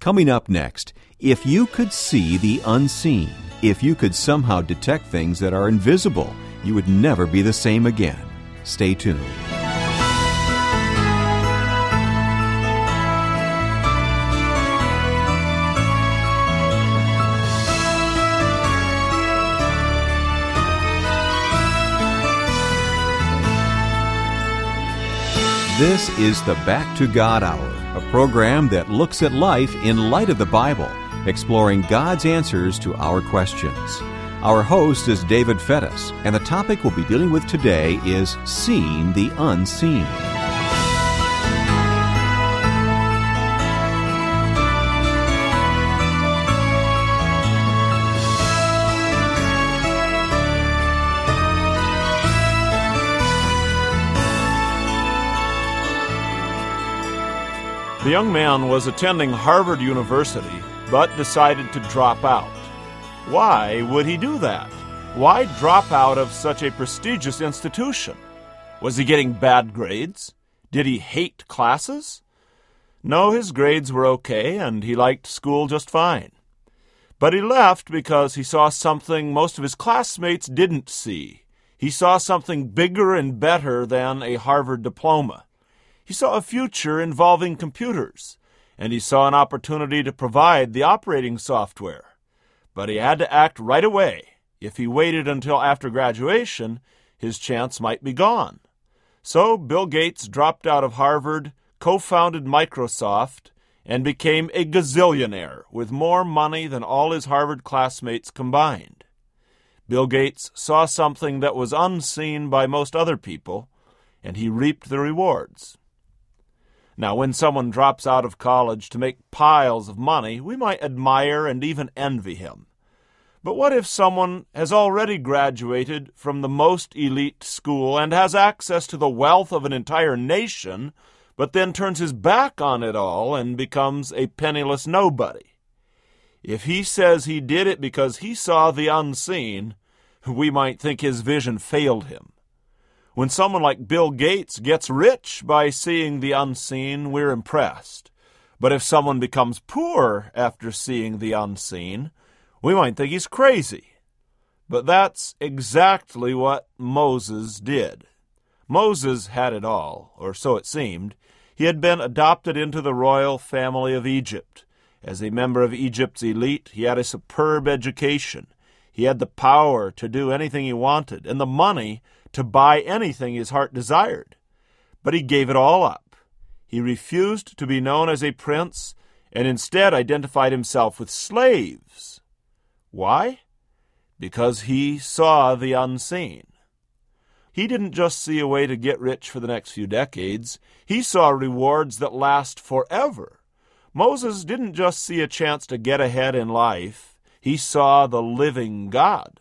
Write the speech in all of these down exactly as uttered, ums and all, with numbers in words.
Coming up next, if you could see the unseen, if you could somehow detect things that are invisible, you would never be the same again. Stay tuned. This is the Back to God Hour, a program that looks at life in light of the Bible, exploring God's answers to our questions. Our host is David Fettis, and the topic we'll be dealing with today is Seeing the Unseen. The young man was attending Harvard University, but decided to drop out. Why would he do that? Why drop out of such a prestigious institution? Was he getting bad grades? Did he hate classes? No, his grades were okay, and he liked school just fine. But he left because he saw something most of his classmates didn't see. He saw something bigger and better than a Harvard diploma. He saw a future involving computers, and he saw an opportunity to provide the operating software. But he had to act right away. If he waited until after graduation, his chance might be gone. So Bill Gates dropped out of Harvard, co-founded Microsoft, and became a gazillionaire with more money than all his Harvard classmates combined. Bill Gates saw something that was unseen by most other people, and he reaped the rewards. Now, when someone drops out of college to make piles of money, we might admire and even envy him. But what if someone has already graduated from the most elite school and has access to the wealth of an entire nation, but then turns his back on it all and becomes a penniless nobody? If he says he did it because he saw the unseen, we might think his vision failed him. When someone like Bill Gates gets rich by seeing the unseen, we're impressed. But if someone becomes poor after seeing the unseen, we might think he's crazy. But that's exactly what Moses did. Moses had it all, or so it seemed. He had been adopted into the royal family of Egypt. As a member of Egypt's elite, he had a superb education. He had the power to do anything he wanted, and the money to buy anything his heart desired. But he gave it all up. He refused to be known as a prince, and instead identified himself with slaves. Why? Because he saw the unseen. He didn't just see a way to get rich for the next few decades. He saw rewards that last forever. Moses didn't just see a chance to get ahead in life. He saw the living God.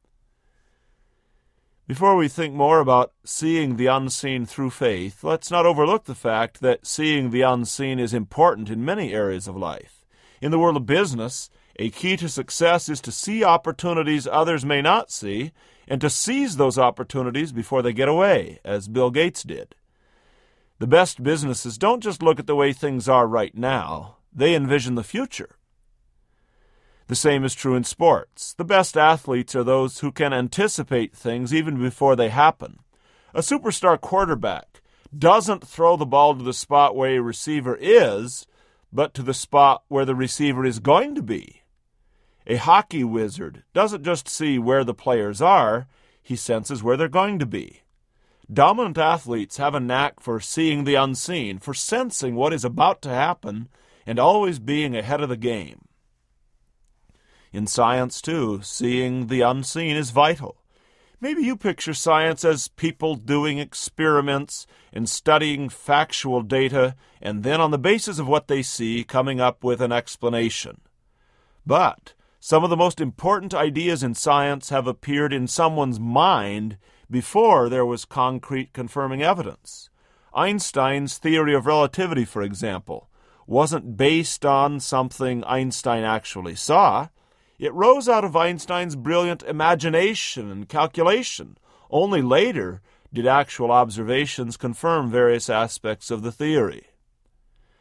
Before we think more about seeing the unseen through faith, let's not overlook the fact that seeing the unseen is important in many areas of life. In the world of business, a key to success is to see opportunities others may not see, and to seize those opportunities before they get away, as Bill Gates did. The best businesses don't just look at the way things are right now, they envision the future. The same is true in sports. The best athletes are those who can anticipate things even before they happen. A superstar quarterback doesn't throw the ball to the spot where a receiver is, but to the spot where the receiver is going to be. A hockey wizard doesn't just see where the players are, he senses where they're going to be. Dominant athletes have a knack for seeing the unseen, for sensing what is about to happen, and always being ahead of the game. In science, too, seeing the unseen is vital. Maybe you picture science as people doing experiments and studying factual data, and then on the basis of what they see, coming up with an explanation. But some of the most important ideas in science have appeared in someone's mind before there was concrete confirming evidence. Einstein's theory of relativity, for example, wasn't based on something Einstein actually saw. It rose out of Einstein's brilliant imagination and calculation. Only later did actual observations confirm various aspects of the theory.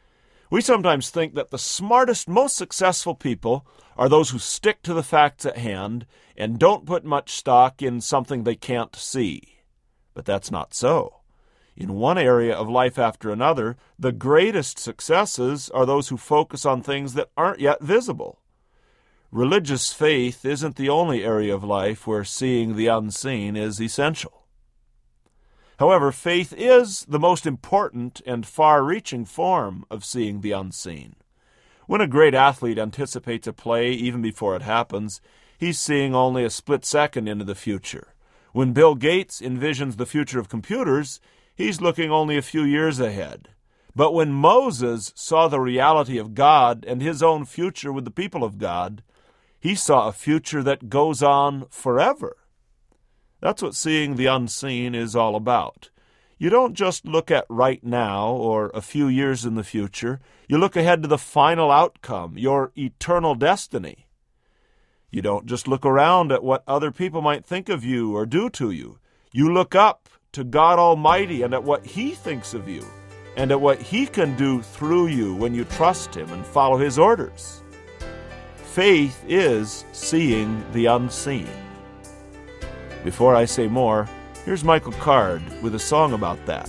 We sometimes think that the smartest, most successful people are those who stick to the facts at hand and don't put much stock in something they can't see. But that's not so. In one area of life after another, the greatest successes are those who focus on things that aren't yet visible. Religious faith isn't the only area of life where seeing the unseen is essential. However, faith is the most important and far-reaching form of seeing the unseen. When a great athlete anticipates a play even before it happens, he's seeing only a split second into the future. When Bill Gates envisions the future of computers, he's looking only a few years ahead. But when Moses saw the reality of God and his own future with the people of God, he saw a future that goes on forever. That's what seeing the unseen is all about. You don't just look at right now or a few years in the future. You look ahead to the final outcome, your eternal destiny. You don't just look around at what other people might think of you or do to you. You look up to God Almighty and at what He thinks of you and at what He can do through you when you trust Him and follow His orders. Faith is seeing the unseen. Before I say more, here's Michael Card with a song about that.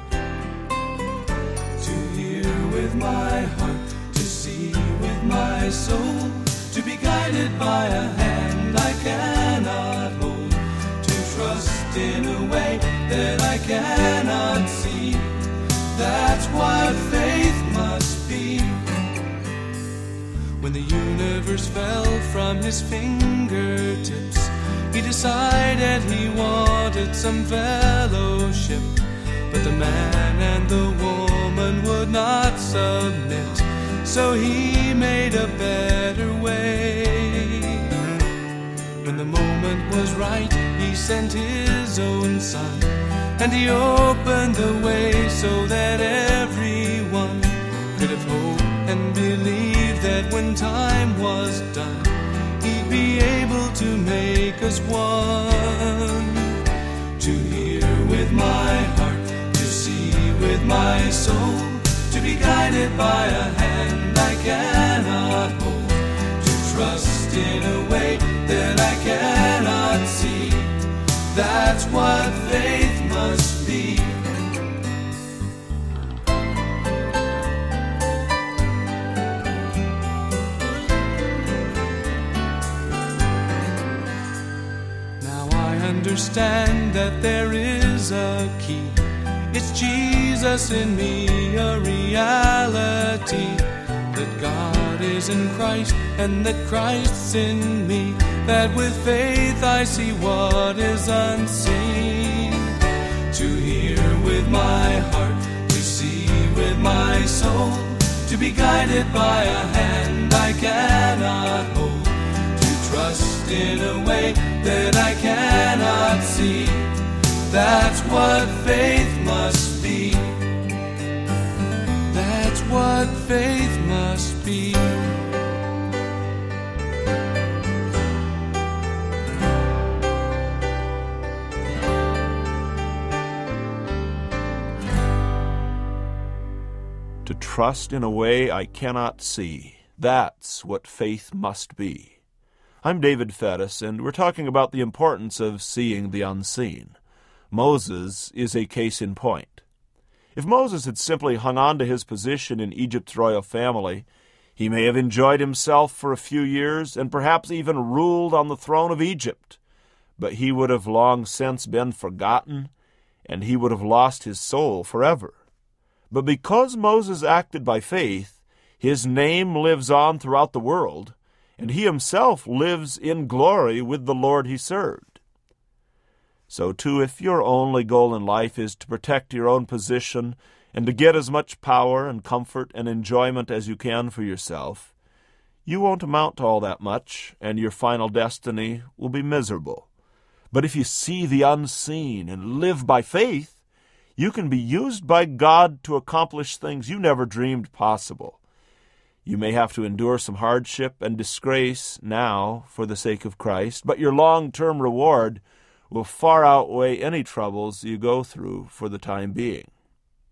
To hear with my heart, to see with my soul, to be guided by a hand I cannot hold, to trust in a way that I cannot see. That's what faith must be. When the universe fell from His fingertips, He decided He wanted some fellowship. But the man and the woman would not submit, so He made a better way. When the moment was right, He sent His own Son, and He opened the way so that everyone could have hope and believe that when time was done, He'd be able to make us one. To hear with my heart, to see with my soul, to be guided by a hand I cannot hold, to trust in a way that I cannot see. That's what faith must be. Understand that there is a key. It's Jesus in me, a reality. That God is in Christ and that Christ's in me. That with faith I see what is unseen. To hear with my heart, to see with my soul, to be guided by a hand I cannot hold, to trust in a way that I cannot see. That's what faith must be. That's what faith must be. To trust in a way I cannot see. That's what faith must be. I'm David Fettis, and we're talking about the importance of seeing the unseen. Moses is a case in point. If Moses had simply hung on to his position in Egypt's royal family, he may have enjoyed himself for a few years and perhaps even ruled on the throne of Egypt. But he would have long since been forgotten, and he would have lost his soul forever. But because Moses acted by faith, his name lives on throughout the world, and he himself lives in glory with the Lord he served. So, too, if your only goal in life is to protect your own position and to get as much power and comfort and enjoyment as you can for yourself, you won't amount to all that much, and your final destiny will be miserable. But if you see the unseen and live by faith, you can be used by God to accomplish things you never dreamed possible. You may have to endure some hardship and disgrace now for the sake of Christ, but your long-term reward will far outweigh any troubles you go through for the time being.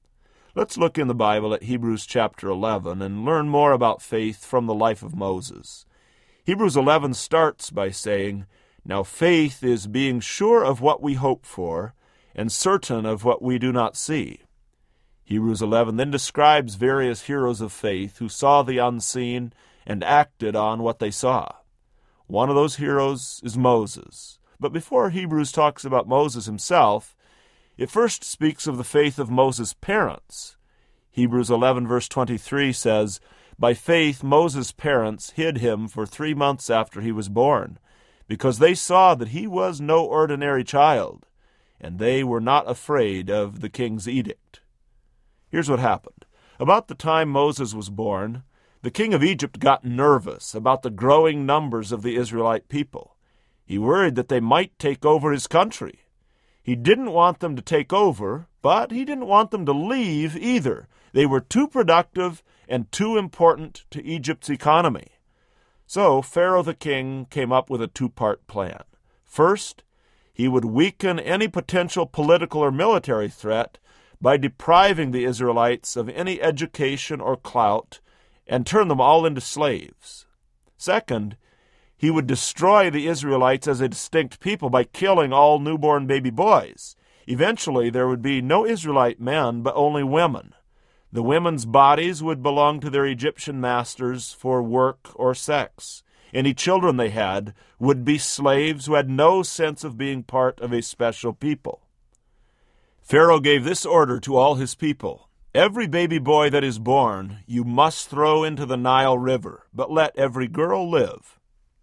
Let's look in the Bible at Hebrews chapter eleven and learn more about faith from the life of Moses. Hebrews eleven starts by saying, "Now faith is being sure of what we hope for, and certain of what we do not see." Hebrews eleven then describes various heroes of faith who saw the unseen and acted on what they saw. One of those heroes is Moses. But before Hebrews talks about Moses himself, it first speaks of the faith of Moses' parents. Hebrews eleven verse twenty-three says, "By faith Moses' parents hid him for three months after he was born, because they saw that he was no ordinary child, and they were not afraid of the king's edict." Here's what happened. About the time Moses was born, the king of Egypt got nervous about the growing numbers of the Israelite people. He worried that they might take over his country. He didn't want them to take over, but he didn't want them to leave either. They were too productive and too important to Egypt's economy. So Pharaoh the king came up with a two-part plan. First, he would weaken any potential political or military threat by depriving the Israelites of any education or clout and turn them all into slaves. Second, he would destroy the Israelites as a distinct people by killing all newborn baby boys. Eventually, there would be no Israelite men, but only women. The women's bodies would belong to their Egyptian masters for work or sex. Any children they had would be slaves who had no sense of being part of a special people. Pharaoh gave this order to all his people: "Every baby boy that is born you must throw into the Nile River, but let every girl live."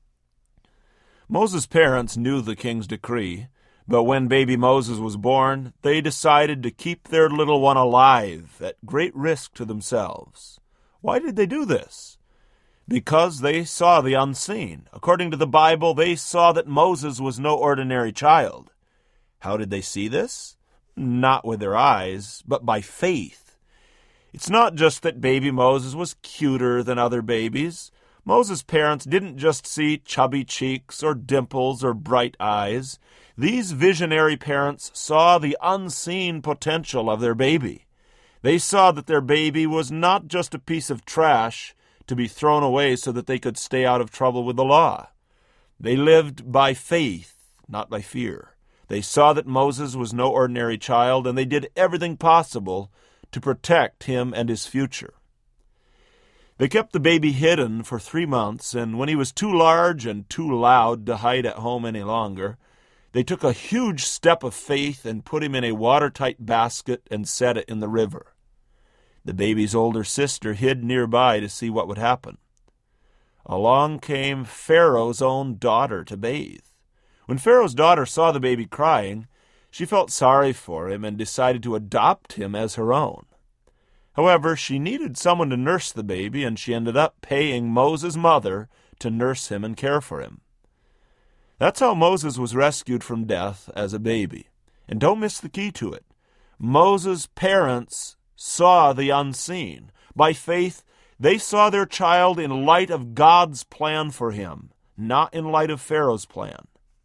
Moses' parents knew the king's decree, but when baby Moses was born, they decided to keep their little one alive at great risk to themselves. Why did they do this? Because they saw the unseen. According to the Bible, they saw that Moses was no ordinary child. How did they see this? Not with their eyes, but by faith. It's not just that baby Moses was cuter than other babies. Moses' parents didn't just see chubby cheeks or dimples or bright eyes. These visionary parents saw the unseen potential of their baby. They saw that their baby was not just a piece of trash to be thrown away so that they could stay out of trouble with the law. They lived by faith, not by fear. They saw that Moses was no ordinary child, and they did everything possible to protect him and his future. They kept the baby hidden for three months, and when he was too large and too loud to hide at home any longer, they took a huge step of faith and put him in a watertight basket and set it in the river. The baby's older sister hid nearby to see what would happen. Along came Pharaoh's own daughter to bathe. When Pharaoh's daughter saw the baby crying, she felt sorry for him and decided to adopt him as her own. However, she needed someone to nurse the baby, and she ended up paying Moses' mother to nurse him and care for him. That's how Moses was rescued from death as a baby. And don't miss the key to it. Moses' parents saw the unseen. By faith, they saw their child in light of God's plan for him, not in light of Pharaoh's plan.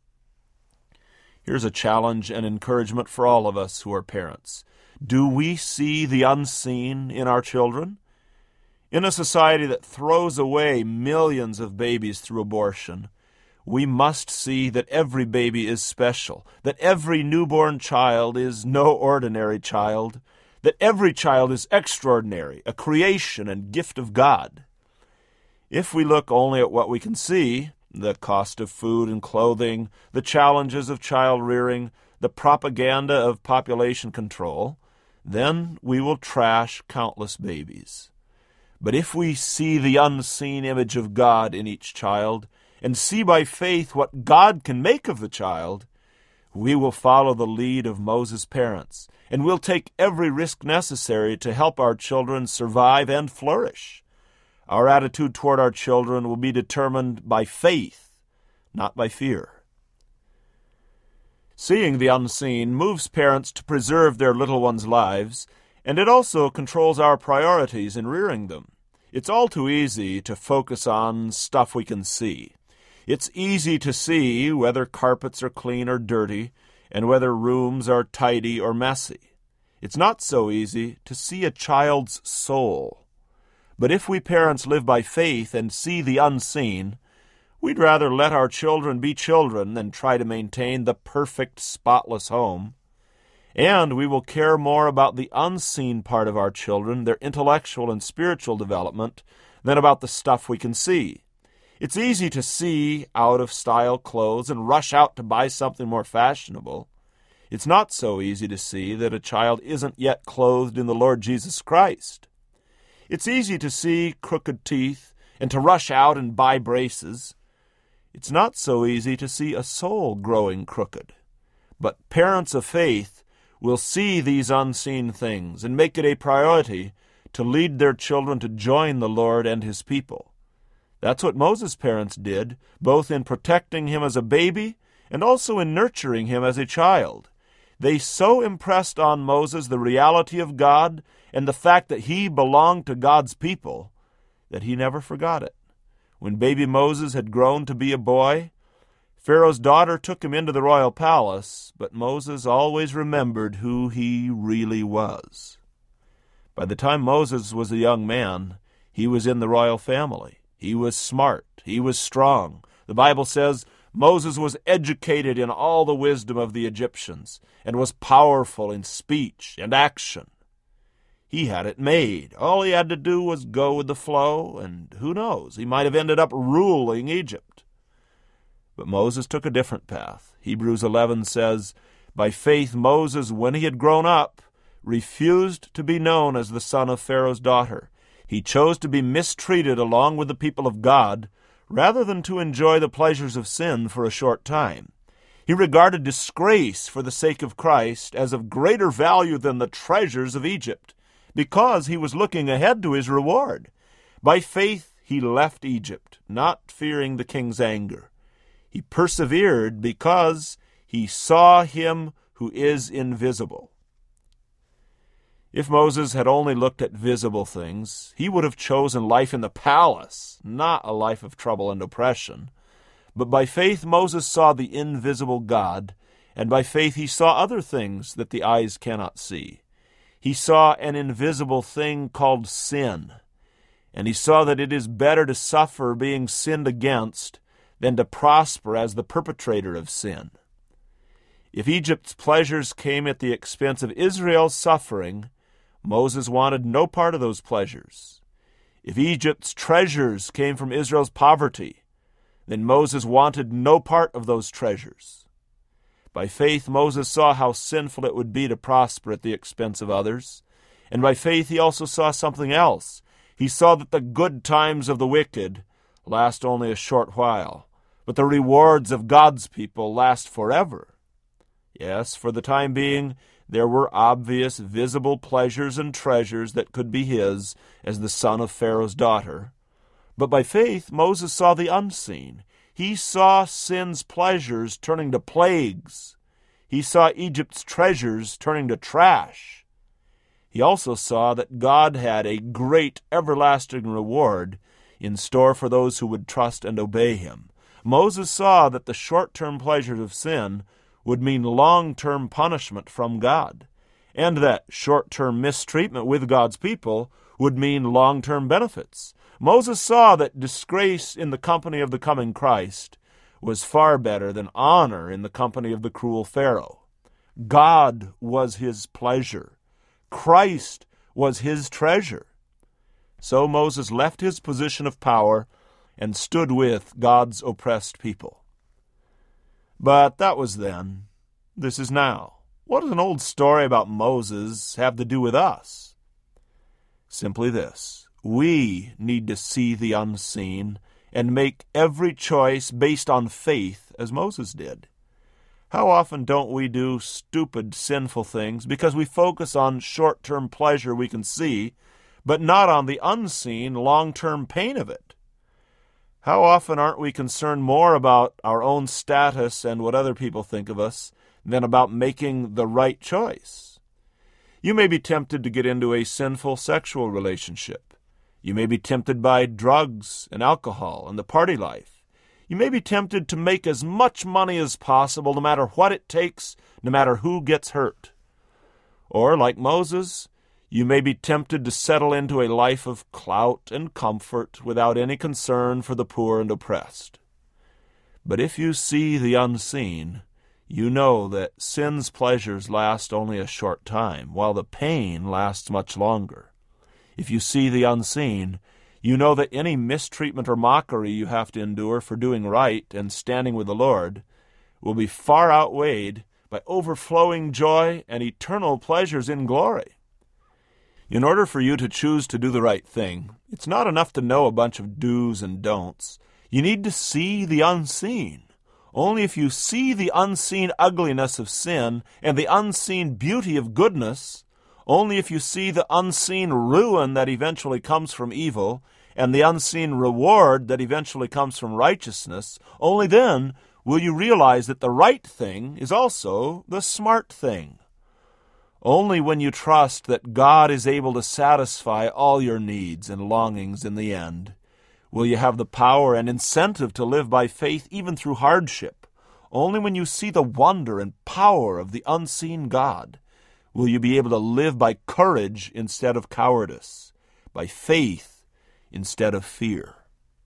Here's a challenge and encouragement for all of us who are parents. Do we see the unseen in our children? In a society that throws away millions of babies through abortion, we must see that every baby is special, that every newborn child is no ordinary child, that every child is extraordinary, a creation and gift of God. If we look only at what we can see, the cost of food and clothing, the challenges of child rearing, the propaganda of population control, then we will trash countless babies. But if we see the unseen image of God in each child, and see by faith what God can make of the child, we will follow the lead of Moses' parents, and we'll take every risk necessary to help our children survive and flourish. Our attitude toward our children will be determined by faith, not by fear. Seeing the unseen moves parents to preserve their little ones' lives, and it also controls our priorities in rearing them. It's all too easy to focus on stuff we can see. It's easy to see whether carpets are clean or dirty, and whether rooms are tidy or messy. It's not so easy to see a child's soul. But if we parents live by faith and see the unseen, we'd rather let our children be children than try to maintain the perfect, spotless home. And we will care more about the unseen part of our children, their intellectual and spiritual development, than about the stuff we can see. It's easy to see out-of-style clothes and rush out to buy something more fashionable. It's not so easy to see that a child isn't yet clothed in the Lord Jesus Christ. It's easy to see crooked teeth and to rush out and buy braces. It's not so easy to see a soul growing crooked. But parents of faith will see these unseen things and make it a priority to lead their children to join the Lord and His people. That's what Moses' parents did, both in protecting him as a baby and also in nurturing him as a child. They so impressed on Moses the reality of God and the fact that he belonged to God's people that he never forgot it. When baby Moses had grown to be a boy, Pharaoh's daughter took him into the royal palace, but Moses always remembered who he really was. By the time Moses was a young man, he was in the royal family. He was smart. He was strong. The Bible says Moses was educated in all the wisdom of the Egyptians and was powerful in speech and action. He had it made. All he had to do was go with the flow, and who knows, he might have ended up ruling Egypt. But Moses took a different path. Hebrews eleven says, "By faith Moses, when he had grown up, refused to be known as the son of Pharaoh's daughter. He chose to be mistreated along with the people of God, rather than to enjoy the pleasures of sin for a short time. He regarded disgrace for the sake of Christ as of greater value than the treasures of Egypt, because he was looking ahead to his reward. By faith he left Egypt, not fearing the king's anger. He persevered because he saw him who is invisible." If Moses had only looked at visible things, he would have chosen life in the palace, not a life of trouble and oppression. But by faith Moses saw the invisible God, and by faith he saw other things that the eyes cannot see. He saw an invisible thing called sin, and he saw that it is better to suffer being sinned against than to prosper as the perpetrator of sin. If Egypt's pleasures came at the expense of Israel's suffering, Moses wanted no part of those pleasures. If Egypt's treasures came from Israel's poverty, then Moses wanted no part of those treasures. By faith, Moses saw how sinful it would be to prosper at the expense of others, and by faith he also saw something else. He saw that the good times of the wicked last only a short while, but the rewards of God's people last forever. Yes, for the time being, there were obvious, visible pleasures and treasures that could be his as the son of Pharaoh's daughter. But by faith, Moses saw the unseen. He saw sin's pleasures turning to plagues. He saw Egypt's treasures turning to trash. He also saw that God had a great everlasting reward in store for those who would trust and obey him. Moses saw that the short-term pleasures of sin would mean long-term punishment from God, and that short-term mistreatment with God's people would mean long-term benefits. Moses saw that disgrace in the company of the coming Christ was far better than honor in the company of the cruel Pharaoh. God was his pleasure. Christ was his treasure. So Moses left his position of power and stood with God's oppressed people. But that was then. This is now. What does an old story about Moses have to do with us? Simply this. We need to see the unseen and make every choice based on faith as Moses did. How often don't we do stupid, sinful things because we focus on short-term pleasure we can see, but not on the unseen, long-term pain of it? How often aren't we concerned more about our own status and what other people think of us than about making the right choice? You may be tempted to get into a sinful sexual relationship. You may be tempted by drugs and alcohol and the party life. You may be tempted to make as much money as possible, no matter what it takes, no matter who gets hurt. Or, like Moses, you may be tempted to settle into a life of clout and comfort without any concern for the poor and oppressed. But if you see the unseen, you know that sin's pleasures last only a short time, while the pain lasts much longer. If you see the unseen, you know that any mistreatment or mockery you have to endure for doing right and standing with the Lord will be far outweighed by overflowing joy and eternal pleasures in glory. In order for you to choose to do the right thing, it's not enough to know a bunch of do's and don'ts. You need to see the unseen. Only if you see the unseen ugliness of sin and the unseen beauty of goodness, only if you see the unseen ruin that eventually comes from evil and the unseen reward that eventually comes from righteousness, only then will you realize that the right thing is also the smart thing. Only when you trust that God is able to satisfy all your needs and longings in the end will you have the power and incentive to live by faith even through hardship. Only when you see the wonder and power of the unseen God will you be able to live by courage instead of cowardice, by faith instead of fear.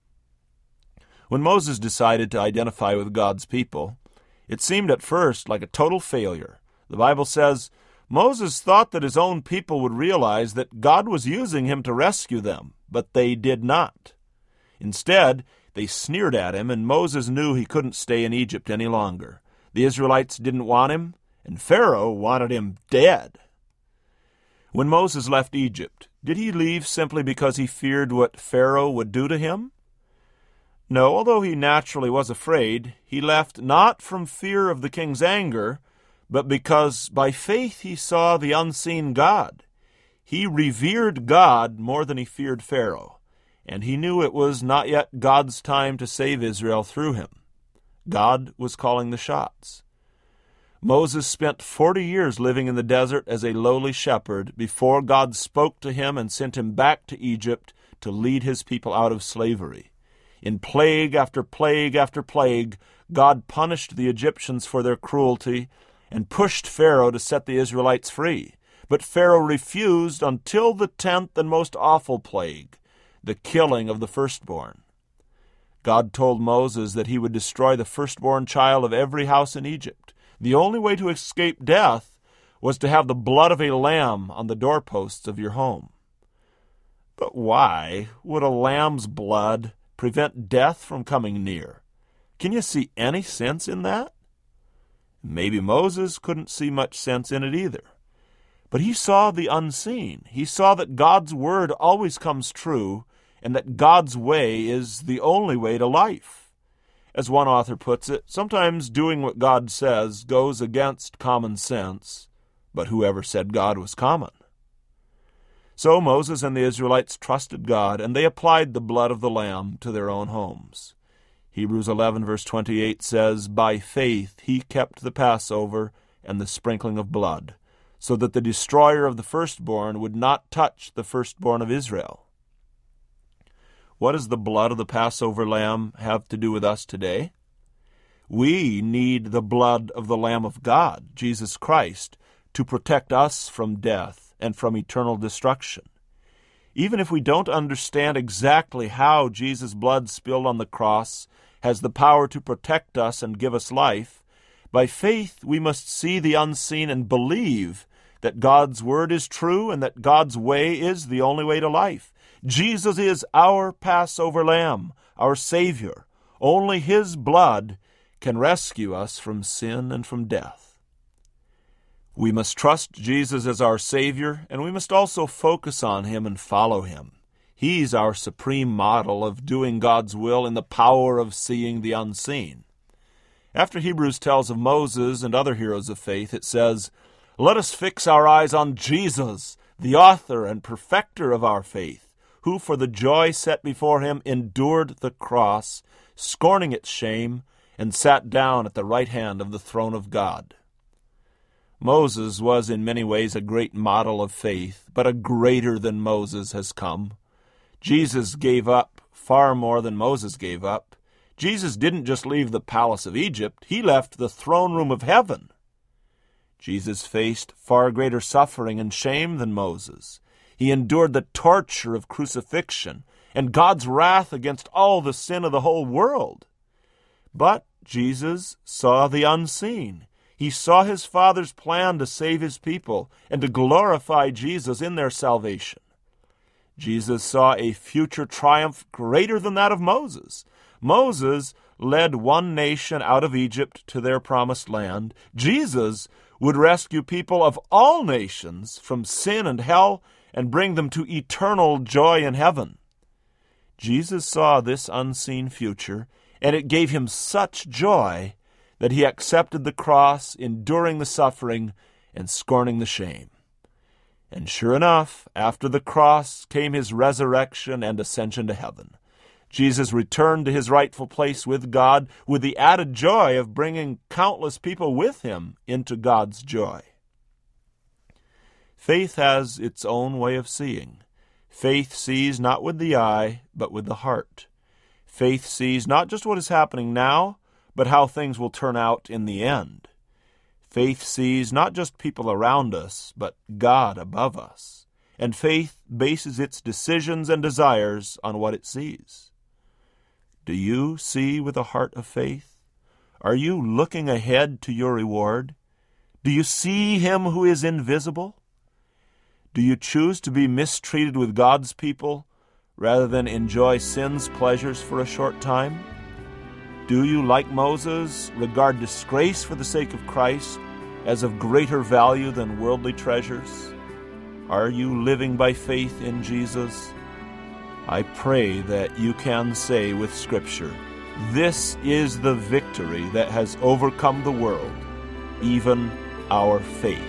When Moses decided to identify with God's people, it seemed at first like a total failure. The Bible says, Moses thought that his own people would realize that God was using him to rescue them, but they did not. Instead, they sneered at him, and Moses knew he couldn't stay in Egypt any longer. The Israelites didn't want him, and Pharaoh wanted him dead. When Moses left Egypt, did he leave simply because he feared what Pharaoh would do to him? No, although he naturally was afraid, he left not from fear of the king's anger, but because by faith he saw the unseen God. He revered God more than he feared Pharaoh, and he knew it was not yet God's time to save Israel through him. God was calling the shots. Moses spent forty years living in the desert as a lowly shepherd before God spoke to him and sent him back to Egypt to lead his people out of slavery. In plague after plague after plague, God punished the Egyptians for their cruelty and pushed Pharaoh to set the Israelites free. But Pharaoh refused until the tenth and most awful plague, the killing of the firstborn. God told Moses that he would destroy the firstborn child of every house in Egypt. The only way to escape death was to have the blood of a lamb on the doorposts of your home. But why would a lamb's blood prevent death from coming near? Can you see any sense in that? Maybe Moses couldn't see much sense in it either. But he saw the unseen. He saw that God's word always comes true, and that God's way is the only way to life. As one author puts it, sometimes doing what God says goes against common sense, but whoever said God was common? So Moses and the Israelites trusted God, and they applied the blood of the Lamb to their own homes. Hebrews eleven verse twenty-eight says, "By faith he kept the Passover and the sprinkling of blood, so that the destroyer of the firstborn would not touch the firstborn of Israel." What does the blood of the Passover lamb have to do with us today? We need the blood of the Lamb of God, Jesus Christ, to protect us from death and from eternal destruction. Even if we don't understand exactly how Jesus' blood spilled on the cross has the power to protect us and give us life, by faith we must see the unseen and believe that God's word is true and that God's way is the only way to life. Jesus is our Passover lamb, our Savior. Only his blood can rescue us from sin and from death. We must trust Jesus as our Savior, and we must also focus on him and follow him. He's our supreme model of doing God's will in the power of seeing the unseen. After Hebrews tells of Moses and other heroes of faith, it says, "Let us fix our eyes on Jesus, the author and perfecter of our faith, who for the joy set before him endured the cross, scorning its shame, and sat down at the right hand of the throne of God." Moses was in many ways a great model of faith, but a greater than Moses has come. Jesus gave up far more than Moses gave up. Jesus didn't just leave the palace of Egypt, he left the throne room of heaven. Jesus faced far greater suffering and shame than Moses. He endured the torture of crucifixion and God's wrath against all the sin of the whole world. But Jesus saw the unseen. He saw his Father's plan to save his people and to glorify Jesus in their salvation. Jesus saw a future triumph greater than that of Moses. Moses led one nation out of Egypt to their promised land. Jesus would rescue people of all nations from sin and hell and bring them to eternal joy in heaven. Jesus saw this unseen future, and it gave him such joy that he accepted the cross, enduring the suffering and scorning the shame. And sure enough, after the cross came his resurrection and ascension to heaven. Jesus returned to his rightful place with God with the added joy of bringing countless people with him into God's joy. Faith has its own way of seeing. Faith sees not with the eye, but with the heart. Faith sees not just what is happening now, but how things will turn out in the end. Faith sees not just people around us, but God above us. And faith bases its decisions and desires on what it sees. Do you see with a heart of faith? Are you looking ahead to your reward? Do you see him who is invisible? Do you choose to be mistreated with God's people rather than enjoy sin's pleasures for a short time? Do you, like Moses, regard disgrace for the sake of Christ as of greater value than worldly treasures? Are you living by faith in Jesus? I pray that you can say with Scripture, "This is the victory that has overcome the world, even our faith."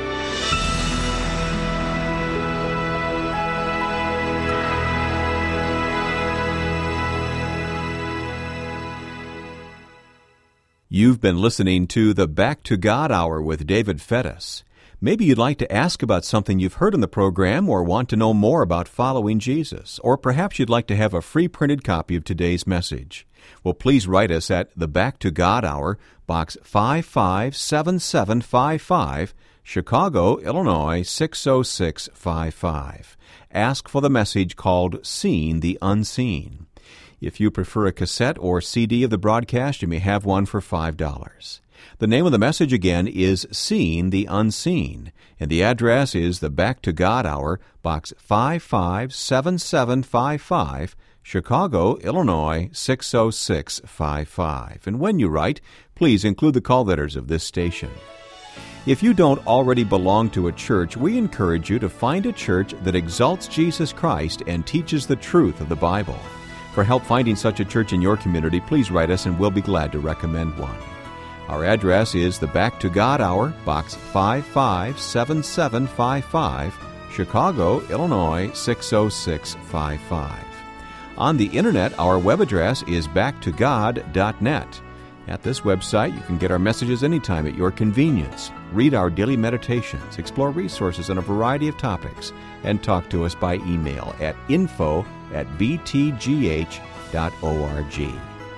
You've been listening to the Back to God Hour with David Fettis. Maybe you'd like to ask about something you've heard in the program or want to know more about following Jesus, or perhaps you'd like to have a free printed copy of today's message. Well, please write us at the Back to God Hour, Box five five seven seven five five, Chicago, Illinois six oh six five five. Ask for the message called Seeing the Unseen. If you prefer a cassette or C D of the broadcast, you may have one for five dollars. The name of the message again is Seeing the Unseen, and the address is the Back to God Hour, Box five five seven seven five five, Chicago, Illinois six oh six five five. And when you write, please include the call letters of this station. If you don't already belong to a church, we encourage you to find a church that exalts Jesus Christ and teaches the truth of the Bible. For help finding such a church in your community, please write us and we'll be glad to recommend one. Our address is the Back to God Hour, Box five five seven seven five five, Chicago, Illinois six oh six five five. On the Internet, our web address is back to god dot net. At this website, you can get our messages anytime at your convenience, read our daily meditations, explore resources on a variety of topics, and talk to us by email at info at b t g h dot org.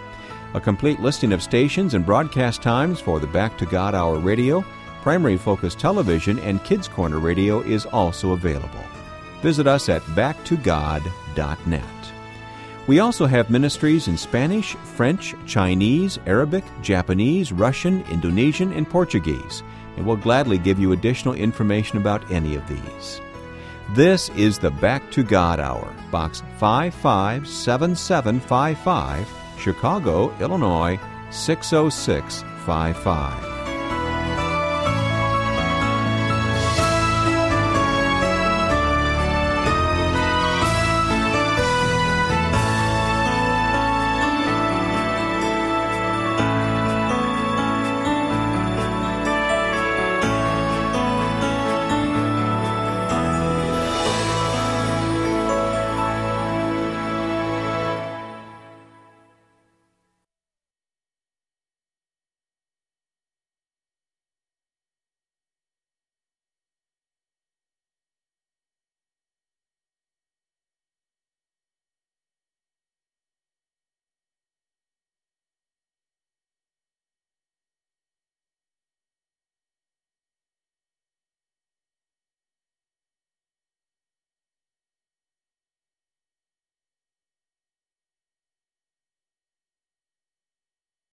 A complete listing of stations and broadcast times for the Back to God Hour radio, Primary Focus Television, and Kids Corner Radio is also available. Visit us at back to god dot net. We also have ministries in Spanish, French, Chinese, Arabic, Japanese, Russian, Indonesian, and Portuguese, and we'll gladly give you additional information about any of these. This is the Back to God Hour, Box five five seven seven five five, Chicago, Illinois six oh six five five.